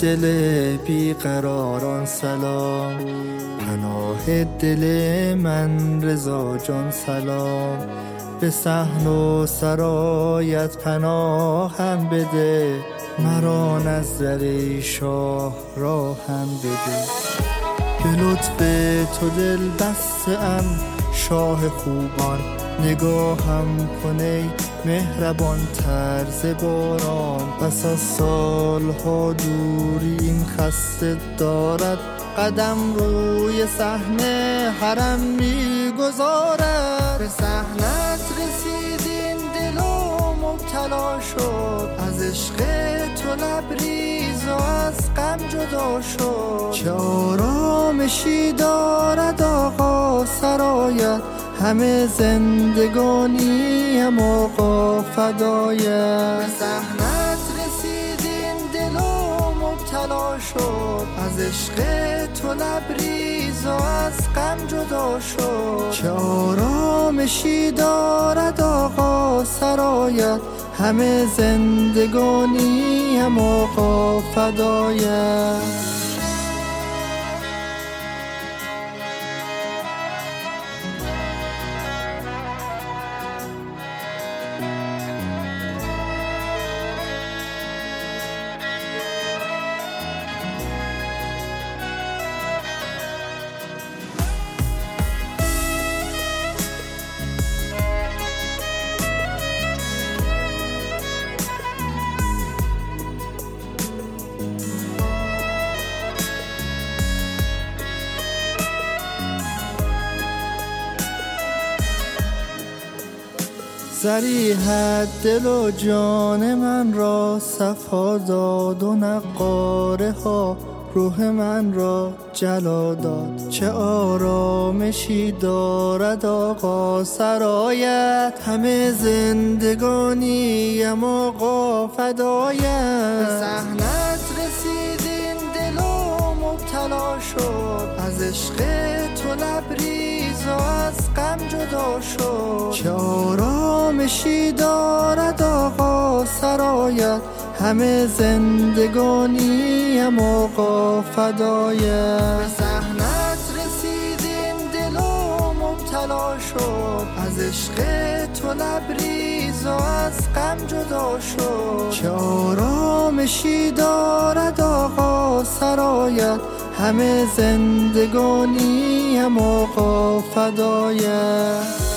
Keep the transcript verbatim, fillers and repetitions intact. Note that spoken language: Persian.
دل بیقراران سلام، پناه دل من رضا جان سلام. به صحن و سرایت پناهم بده، مرا نظر شاه را هم بده. به لطف تو دل بسته ام شاه خوبان، نگاهم کنی مهربان طرز باران. بسا سالها دوری این خسته دارد، قدم روی صحنه حرم میگذارد. به صحنت رسیدین دل و مبتلا شد، از عشق تو لبریز و از غم جدا شد. چه آرامشی دارد آقا سرایت، همه زندگانیم آقا فدایت. به صحنت رسیدین دل و مبتلا شد، از عشق تو لبریز و از غم جدا شد. چه آرامشی دارد آقا سرایت، همه زندگانیم آقا فدایت. ضریحت دل و جان من را صفا داد و نقاره ها روح من را جلا داد. چه آرامشی دارد آقا سرایت، همه زندگانیم آقا فدایت. به صحنت رسیدین دل و مبتلا شد، از عشق تو لبریز و از غم جدا شد. چه آرامشی دارد آقا سرایت، همه زندگانیم آقا فدایت. به صحنت رسیدین دل و مبتلا شد، از عشق تو لبریز و از غم جدا شد. چه آرامشی دارد آقا سرایت، همه زندگانیم آقا فدایت.